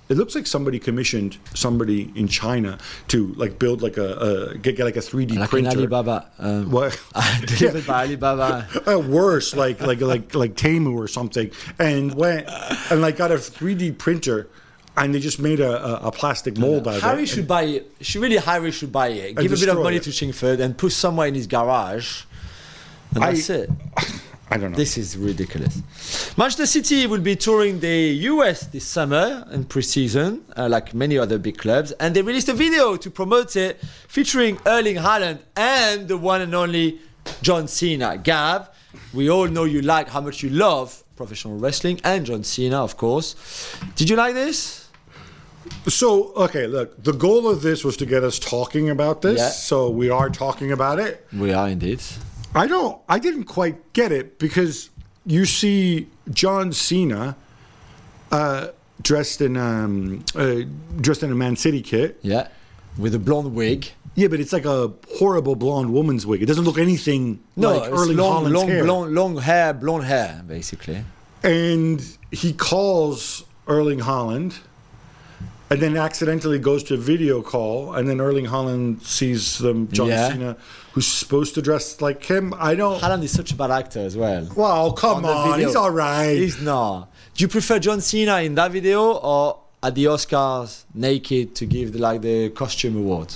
it looks like somebody commissioned somebody in China to like build like get like a 3D like printer. An Alibaba. What? Delivered by Alibaba. Worse, like Temu or something, and went and like got a 3D printer, and they just made a plastic mold out of it. Harry should buy it. Harry should buy it. Give a bit of money to Chingford and put somewhere in his garage, and that's it. I don't know. This is ridiculous. Manchester City will be touring the US this summer in pre-season, like many other big clubs, and they released a video to promote it, featuring Erling Haaland and the one and only John Cena. Gab, we all know how much you love professional wrestling, and John Cena, of course. Did you like this? So, okay, look, the goal of this was to get us talking about this, so we are talking about it. We are indeed. I didn't quite get it because you see John Cena dressed in a Man City kit. Yeah, with a blonde wig. Yeah, but it's like a horrible blonde woman's wig. It doesn't look anything like Erling Haaland's hair. Blonde hair, basically. And he calls Erling Haaland, and then accidentally goes to a video call, and then Erling Haaland sees John Cena, who's supposed to dress like him. Haaland is such a bad actor as well. Wow, come on, he's all right. He's not. Do you prefer John Cena in that video or at the Oscars naked to give the costume award?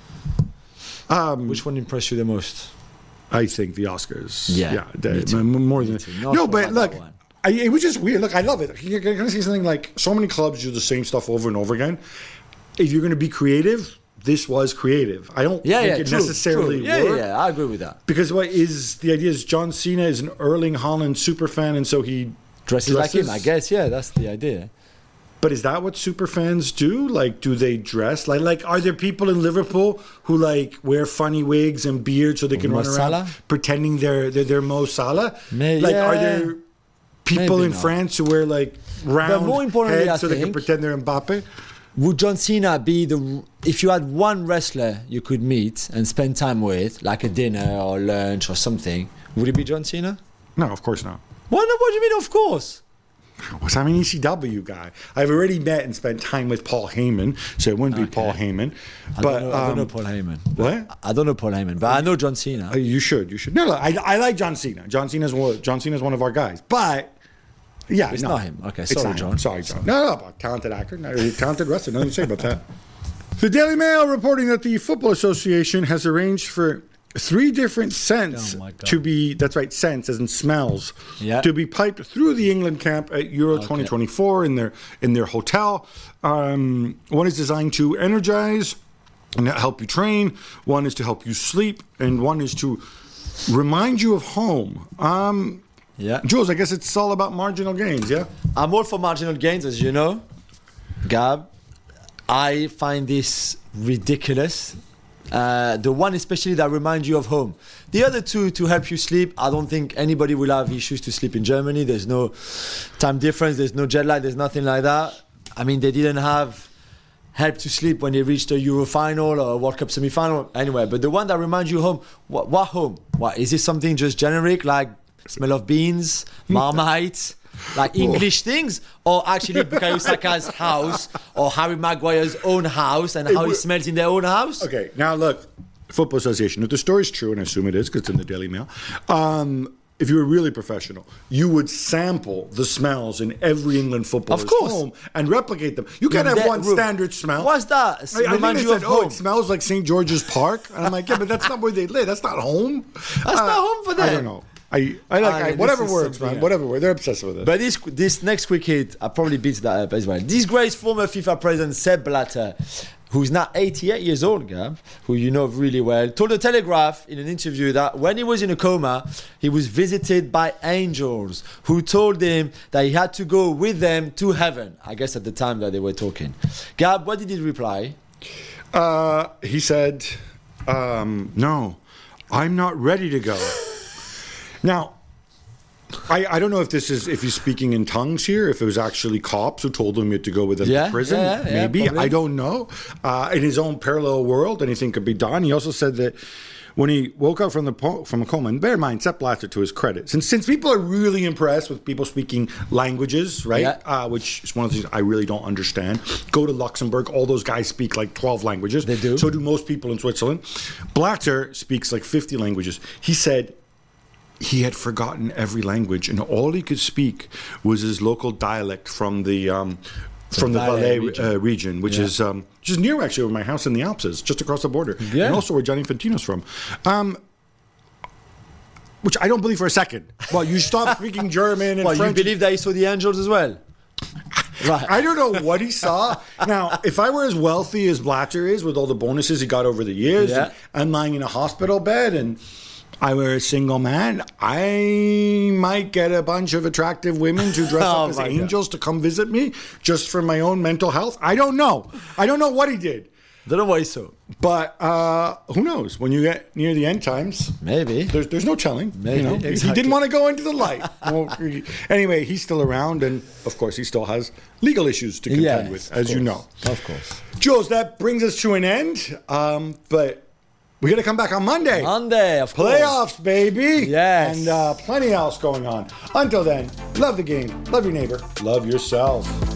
Which one impressed you the most? I think the Oscars. Yeah, more than no, but look. It was just weird. Look, I love it. You're going to see something like so many clubs do the same stuff over and over again. If you're going to be creative, this was creative. I don't think it necessarily worked. Yeah, I agree with that. Because the idea is John Cena is an Erling Haaland super fan, and so he dresses like him, I guess. Yeah, that's the idea. But is that what super fans do? Like, do they dress? Like are there people in Liverpool who wear funny wigs and beards so they can run around pretending they're Mo Salah? Are there people in France who wear round heads so they can pretend they're Mbappe? Would John Cena be if you had one wrestler you could meet and spend time with, like a dinner or lunch or something, would it be John Cena? No, of course not. Why not? What do you mean, of course? I'm an ECW guy. I've already met and spent time with Paul Heyman, so it wouldn't be Paul Heyman. I don't know Paul Heyman. What? I don't know Paul Heyman, but I know John Cena. You should. No, I like John Cena. John Cena's one of our guys, but. Yeah, it's not him. Okay, sorry, John. Sorry, John. No, talented actor, talented wrestler. Nothing to say about that. The Daily Mail reporting that the Football Association has arranged for 3 different scents to be, that's right, scents as in smells, to be piped through the England camp at Euro 2024 in their hotel. One is designed to energize and help you train. One is to help you sleep, and one is to remind you of home. Jules, I guess it's all about marginal gains, yeah? I'm all for marginal gains, as you know. Gab, I find this ridiculous. The one especially that reminds you of home. The other two to help you sleep, I don't think anybody will have issues to sleep in Germany. There's no time difference, there's no jet lag, there's nothing like that. I mean, they didn't have help to sleep when they reached a Euro final or a World Cup semi-final. Anyway, but the one that reminds you home, what home? What, is this something just generic, like smell of beans, Marmite, like English things, or actually Bukayo Saka's house or Harry Maguire's own house and how it smells in their own house? Okay, now look, Football Association, if the story's true, and I assume it is because it's in the Daily Mail, if you were really professional, you would sample the smells in every England footballer's home and replicate them. You can't have one standard smell. What's that? I think they said, it smells like St. George's Park. And I'm like, yeah, but that's not where they live. That's not home. That's not home for them. I don't know. I like whatever works, man. Whatever works. They're obsessed with it. But this next quick hit, I probably beats that up as well. Disgraced former FIFA president Sepp Blatter, who's now 88 years old, Gab, who you know really well, told The Telegraph in an interview that when he was in a coma, he was visited by angels who told him that he had to go with them to heaven. I guess at the time that they were talking. Gab, what did he reply? He said, no, I'm not ready to go. Now, I don't know if he's speaking in tongues here, if it was actually cops who told him he had to go with them to prison. Maybe. Probably. I don't know. In his own parallel world, anything could be done. He also said that when he woke up from a coma. And bear in mind, Sepp Blatter, to his credit, since people are really impressed with people speaking languages, right? Which is one of the things I really don't understand. Go to Luxembourg, all those guys speak like 12 languages. They do. So do most people in Switzerland. Blatter speaks like 50 languages. He said he had forgotten every language, and all he could speak was his local dialect from the Valais region, which is just near actually where my house in the Alps is, just across the border, and also where Gianni Infantino's from. Which I don't believe for a second. Well, you stop speaking German and French. You believe that he saw the angels as well? Right. I don't know what he saw. Now, if I were as wealthy as Blatter is, with all the bonuses he got over the years, and I'm lying in a hospital bed and I were a single man, I might get a bunch of attractive women to dress up as angels to come visit me just for my own mental health. I don't know. I don't know what he did. Don't know why so. But who knows? When you get near the end times, maybe there's no telling. Maybe He didn't want to go into the light. Well, anyway, he's still around, and of course, he still has legal issues to contend with, as you know. Of course, Jules. That brings us to an end. But we're gonna come back on Monday. Of course. Playoffs, baby. Yes. And plenty else going on. Until then, love the game, love your neighbor, love yourself.